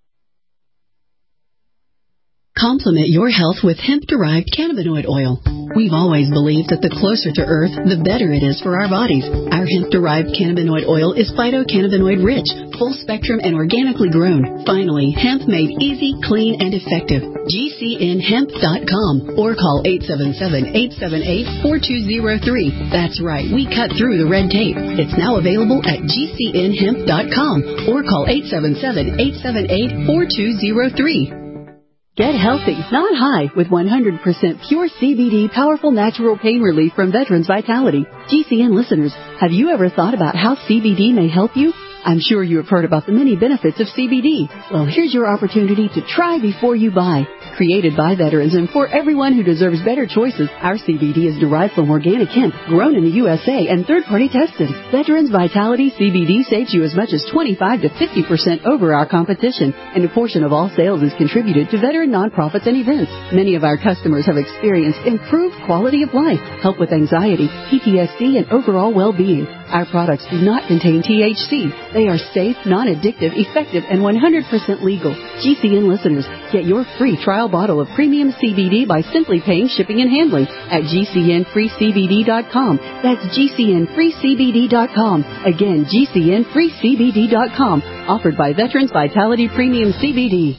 Complement your health with hemp-derived cannabinoid oil. We've always believed that the closer to Earth, the better it is for our bodies. Our hemp-derived cannabinoid oil is phytocannabinoid-rich, full-spectrum, and organically grown. Finally, hemp made easy, clean, and effective. G C N hemp dot com or call eight seven seven, eight seven eight, four two zero three. That's right, we cut through the red tape. It's now available at G C N hemp dot com or call eight seven seven, eight seven eight, four two zero three. Get healthy, not high, with one hundred percent pure C B D powerful natural pain relief from Veterans Vitality. G C N listeners, have you ever thought about how C B D may help you? I'm sure you have heard about the many benefits of C B D. Well, here's your opportunity to try before you buy. Created by veterans and for everyone who deserves better choices, our C B D is derived from organic hemp, grown in the U S A and third-party tested. Veterans Vitality C B D saves you as much as twenty-five to fifty percent over our competition, and a portion of all sales is contributed to veteran nonprofits and events. Many of our customers have experienced improved quality of life, help with anxiety, P T S D, and overall well-being. Our products do not contain T H C. They are safe, non-addictive, effective, and one hundred percent legal. G C N listeners, get your free trial bottle of premium C B D by simply paying shipping and handling at G C N free C B D dot com. That's G C N free C B D dot com. Again, G C N free C B D dot com. Offered by Veterans Vitality Premium C B D.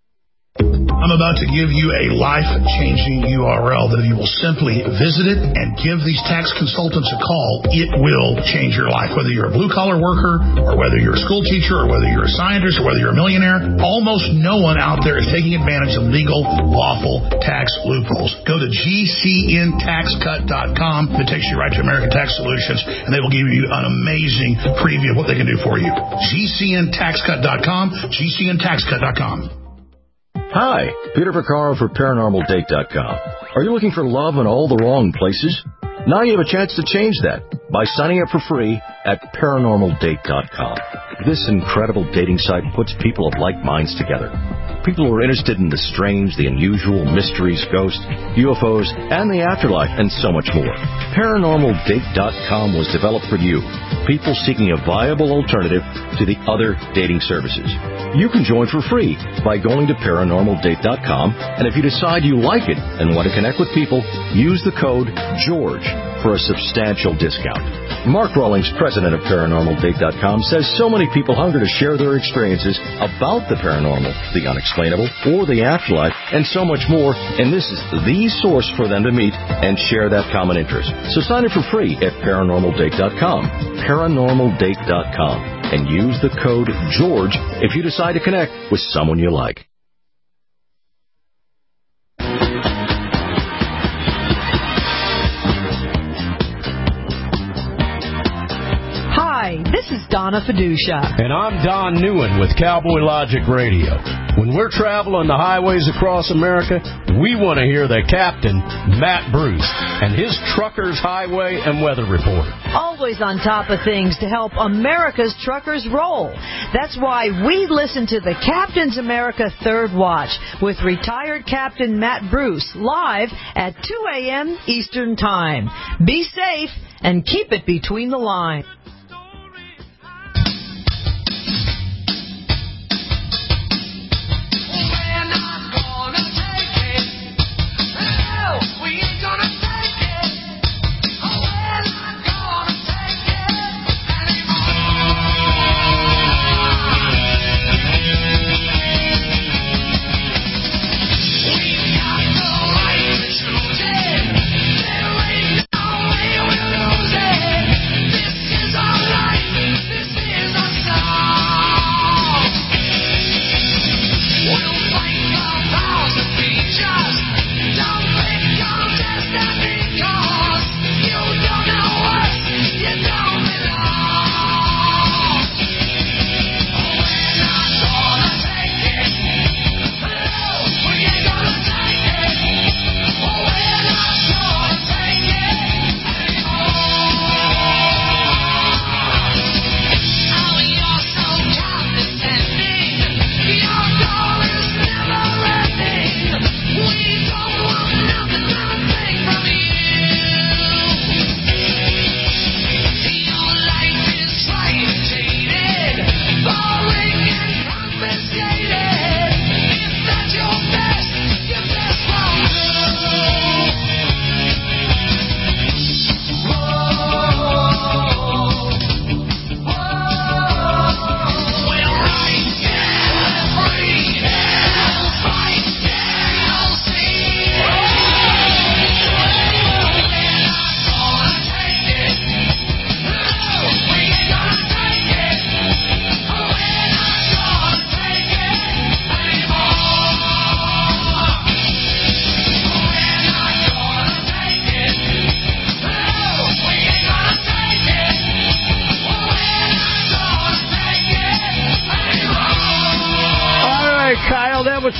I'm about to give you a life-changing U R L that if you will simply visit it and give these tax consultants a call, it will change your life. Whether you're a blue-collar worker or whether you're a school teacher or whether you're a scientist or whether you're a millionaire, almost no one out there is taking advantage of legal, lawful tax loopholes. Go to G C N tax cut dot com. It takes you right to American Tax Solutions, and they will give you an amazing preview of what they can do for you. G C N tax cut dot com, G C N tax cut dot com. Hi, Peter Vaccaro for Paranormal Date dot com. Are you looking for love in all the wrong places? Now you have a chance to change that by signing up for free at Paranormal Date dot com. This incredible dating site puts people of like minds together. People who are interested in the strange, the unusual, mysteries, ghosts, U F Os, and the afterlife, and so much more. Paranormal Date dot com was developed for you, people seeking a viable alternative to the other dating services. You can join for free by going to Paranormal Date dot com, and if you decide you like it and want to connect with people, use the code GEORGE for a substantial discount. Mark Rawlings, president of Paranormal Date dot com, says so many people hunger to share their experiences about the paranormal, the unexplainable, or the afterlife, and so much more, and this is the source for them to meet and share that common interest. So sign up for free at Paranormal Date dot com, Paranormal Date dot com, and use the code GEORGE if you decide to connect with someone you like. Hi, this is Donna Fiducia. And I'm Don Newen with Cowboy Logic Radio. When we're traveling the highways across America, we want to hear the captain, Matt Bruce, and his Truckers Highway and Weather Report. Always on top of things to help America's truckers roll. That's why we listen to the Captain's America Third Watch with retired Captain Matt Bruce live at two a.m. Eastern Time. Be safe and keep it between the lines. This is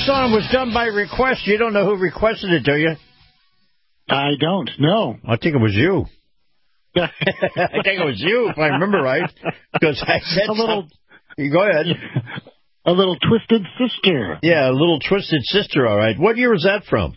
song was done by request. You don't know who requested it, do you? I don't, no. I think it was you. I think it was you, if I remember right. Because I said a little. You go ahead. A little Twisted Sister. Yeah, a little Twisted Sister, all right. What year was that from?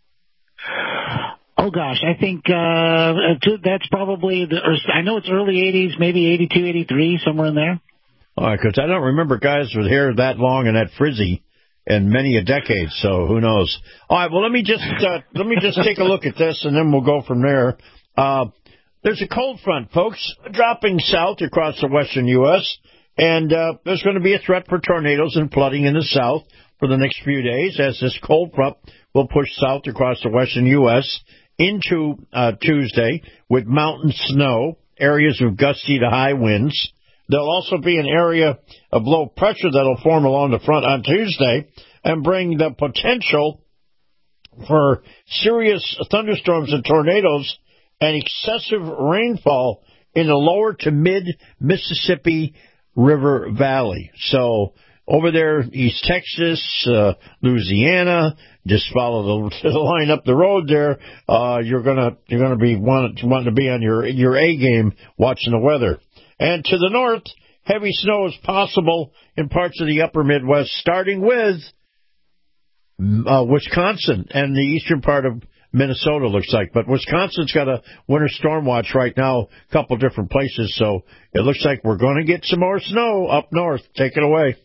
Oh, gosh, I think uh, that's probably, the, or I know it's early eighties, maybe eighty-two, eighty-three, somewhere in there. All right, because I don't remember guys with hair that long and that frizzy in many a decade, so who knows. All right, well, let me just uh, let me just take a look at this, and then we'll go from there. Uh, there's a cold front, folks, dropping south across the western U S, and uh, there's going to be a threat for tornadoes and flooding in the south for the next few days as this cold front will push south across the western U S into uh, Tuesday with mountain snow, areas of gusty to high winds. There'll also be an area of low pressure that'll form along the front on Tuesday and bring the potential for serious thunderstorms and tornadoes and excessive rainfall in the lower to mid-Mississippi River Valley. So over there, East Texas, uh, Louisiana, just follow the, the line up the road there. Uh, you're gonna you're gonna be wanting, wanting to be on your your A game watching the weather. And to the north, heavy snow is possible in parts of the upper Midwest, starting with uh, Wisconsin and the eastern part of Minnesota, looks like. But Wisconsin's got a winter storm watch right now, a couple different places, so it looks like we're going to get some more snow up north. Take it away.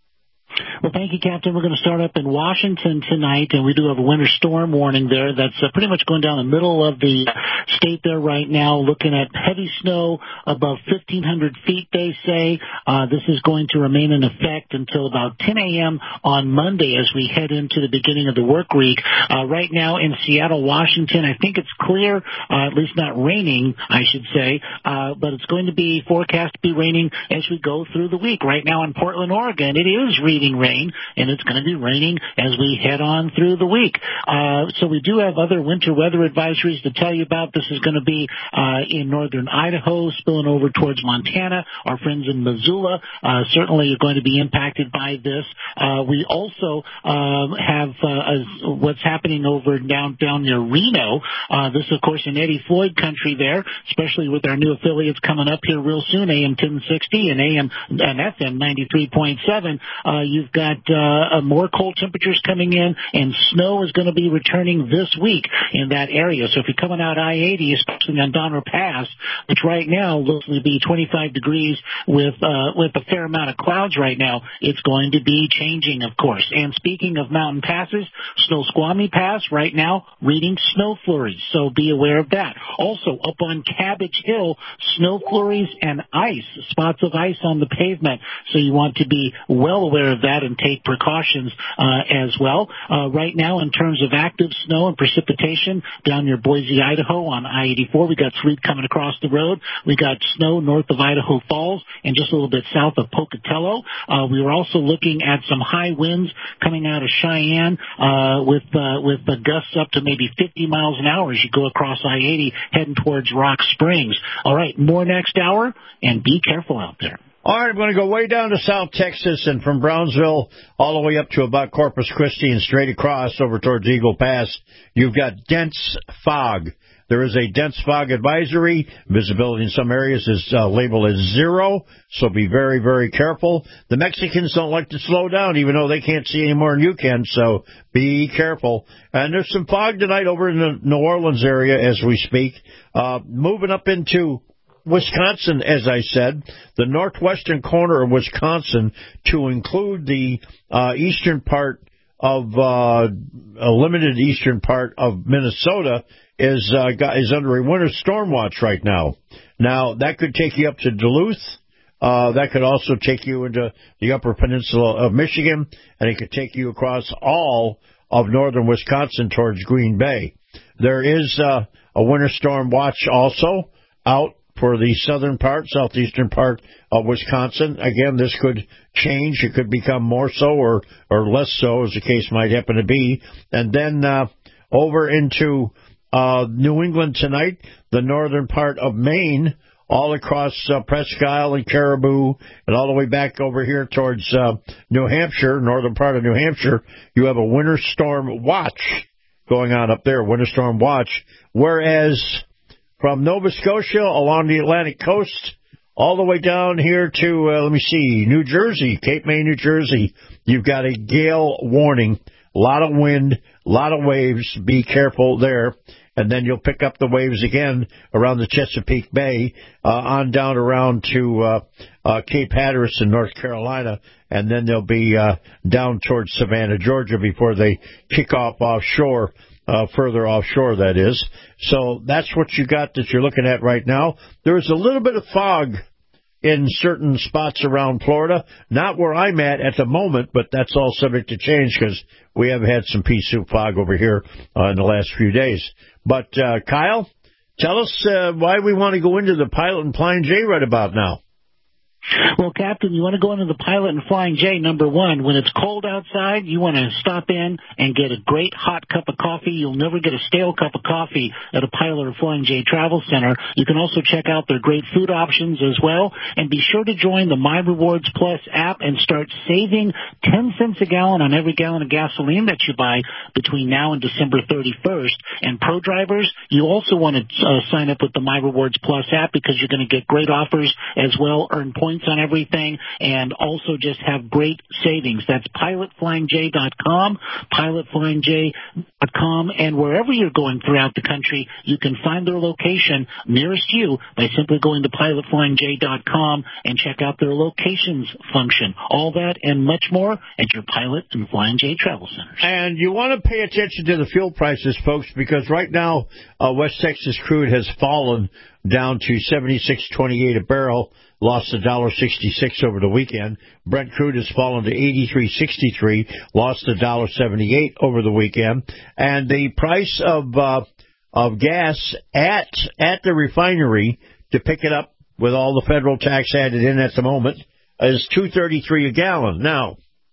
Well, thank you, Captain. We're going to start up in Washington tonight, and we do have a winter storm warning there. That's uh, pretty much going down the middle of the state there right now, looking at heavy snow above fifteen hundred feet, they say. Uh, this is going to remain in effect until about ten a.m. on Monday as we head into the beginning of the work week. Uh, right now in Seattle, Washington, I think it's clear, uh, at least not raining, I should say, uh, but it's going to be forecast to be raining as we go through the week. Right now in Portland, Oregon, it is reading rain, and it's going to be raining as we head on through the week. Uh, so we do have other winter weather advisories to tell you about. This is going to be uh, in northern Idaho, spilling over towards Montana. Our friends in Missoula uh, certainly are going to be impacted by this. Uh, we also um, have uh, what's happening over down, down near Reno. Uh, this, of course, in Eddie Floyd country there, especially with our new affiliates coming up here real soon, A M ten sixty and A M and F M ninety-three point seven. Uh, you've got uh, more cold temperatures coming in, and snow is going to be returning this week in that area. So if you're coming out I eighty, especially on Donner Pass, which right now looks to be twenty-five degrees with uh, with a fair amount of clouds right now, it's going to be changing, of course. And speaking of mountain passes, Snoqualmie Pass right now reading snow flurries, so be aware of that. Also, up on Cabbage Hill, snow flurries and ice, spots of ice on the pavement, so you want to be well aware of that and take precautions uh, as well. Uh, right now, in terms of active snow and precipitation down near Boise, Idaho on I eighty-four, we got sleet coming across the road. We got snow north of Idaho Falls and just a little bit south of Pocatello. Uh, we were also looking at some high winds coming out of Cheyenne uh, with uh, with the gusts up to maybe fifty miles an hour as you go across I eighty heading towards Rock Springs. All right, more next hour, and be careful out there. All right, I'm going to go way down to South Texas and from Brownsville all the way up to about Corpus Christi and straight across over towards Eagle Pass. You've got dense fog. There is a dense fog advisory. Visibility in some areas is uh, labeled as zero, so be very, very careful. The Mexicans don't like to slow down, even though they can't see any more than you can, so be careful. And there's some fog tonight over in the New Orleans area as we speak. Uh, moving up into Wisconsin, as I said, the northwestern corner of Wisconsin, to include the uh, eastern part of uh, a limited eastern part of Minnesota, is uh, got, is under a winter storm watch right now. Now that could take you up to Duluth. Uh, that could also take you into the upper peninsula of Michigan, and it could take you across all of northern Wisconsin towards Green Bay. There is uh, a winter storm watch also out for the southern part, southeastern part of Wisconsin. Again, this could change. It could become more so or, or less so, as the case might happen to be. And then uh, over into uh, New England tonight, the northern part of Maine, all across uh, Presque Isle and Caribou, and all the way back over here towards uh, New Hampshire, northern part of New Hampshire, you have a winter storm watch going on up there, winter storm watch. Whereas from Nova Scotia along the Atlantic coast, all the way down here to, uh, let me see, New Jersey, Cape May, New Jersey, you've got a gale warning. A lot of wind, a lot of waves. Be careful there. And then you'll pick up the waves again around the Chesapeake Bay, uh, on down around to uh, uh, Cape Hatteras in North Carolina, and then they'll be uh, down towards Savannah, Georgia, before they kick off offshore, uh, further offshore, that is. So that's what you got that you're looking at right now. There's a little bit of fog in certain spots around Florida, not where I'm at at the moment, but that's all subject to change because we have had some pea soup fog over here uh, in the last few days. But, uh, Kyle, tell us uh, why we want to go into the Pilot and Flying J right about now. Well, Captain, you want to go into the Pilot and Flying J, number one. When it's cold outside, you want to stop in and get a great hot cup of coffee. You'll never get a stale cup of coffee at a Pilot or Flying J Travel Center. You can also check out their great food options as well. And be sure to join the My Rewards Plus app and start saving ten cents a gallon on every gallon of gasoline that you buy between now and December thirty-first. And pro drivers, you also want to uh, sign up with the My Rewards Plus app because you're going to get great offers as well, earn points on everything, and also just have great savings. That's pilot flying j dot com, pilot flying j dot com, and wherever you're going throughout the country, you can find their location nearest you by simply going to pilot flying j dot com and check out their locations function. All that and much more at your Pilot and Flying J Travel Centers. And you want to pay attention to the fuel prices, folks, because right now uh, West Texas crude has fallen down to seventy-six twenty-eight a barrel, lost one dollar sixty-six over the weekend. Brent crude has fallen to eighty-three sixty-three, lost one dollar seventy-eight over the weekend. And the price of uh, of gas at at the refinery to pick it up with all the federal tax added in at the moment is two thirty-three a gallon. Now,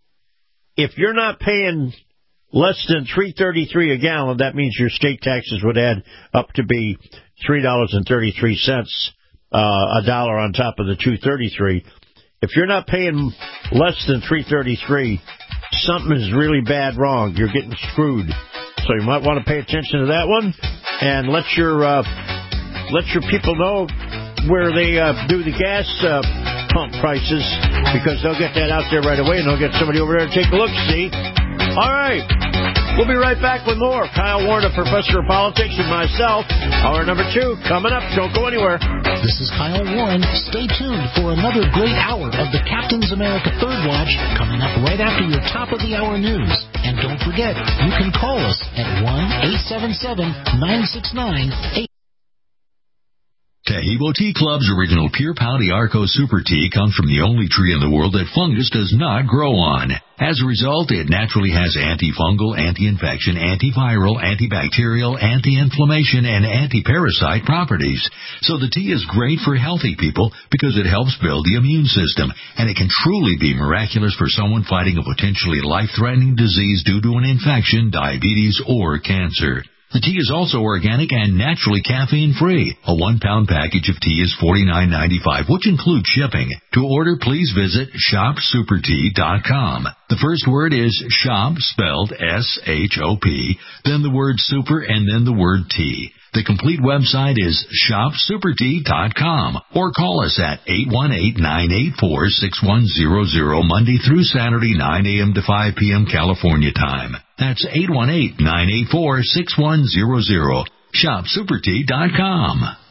if you're not paying less than three thirty-three a gallon, that means your state taxes would add up to be three dollars and thirty-three cents, uh, a dollar on top of the two thirty-three. If you're not paying less than three thirty-three, something is really bad wrong. You're getting screwed. So you might want to pay attention to that one and let your uh, let your people know where they uh, do the gas uh, pump prices, because they'll get that out there right away and they'll get somebody over there to take a look. See? All right. We'll be right back with more. Kyle Warren, Professor of Politics, and myself. Hour number two coming up. Don't go anywhere. This is Kyle Warren. Stay tuned for another great hour of the Captain's America Third Watch coming up right after your top of the hour news. And don't forget, you can call us at one eight seven seven, nine six nine, eight. Taheebo Tea Club's original Pure Pouty Arco Super Tea comes from the only tree in the world that fungus does not grow on. As a result, it naturally has antifungal, anti-infection, antiviral, antibacterial, anti-inflammation, and anti-parasite properties. So the tea is great for healthy people because it helps build the immune system, and it can truly be miraculous for someone fighting a potentially life-threatening disease due to an infection, diabetes, or cancer. The tea is also organic and naturally caffeine-free. A one-pound package of tea is forty-nine ninety-five, which includes shipping. To order, please visit shop super tea dot com. The first word is shop, spelled S H O P, then the word super, and then the word tea. The complete website is shop super tea dot com, or call us at eight one eight, nine eight four, six one zero zero Monday through Saturday, nine a.m. to five p.m. California time. That's eight one eight, nine eight four, six one zero zero. shop super tea dot com.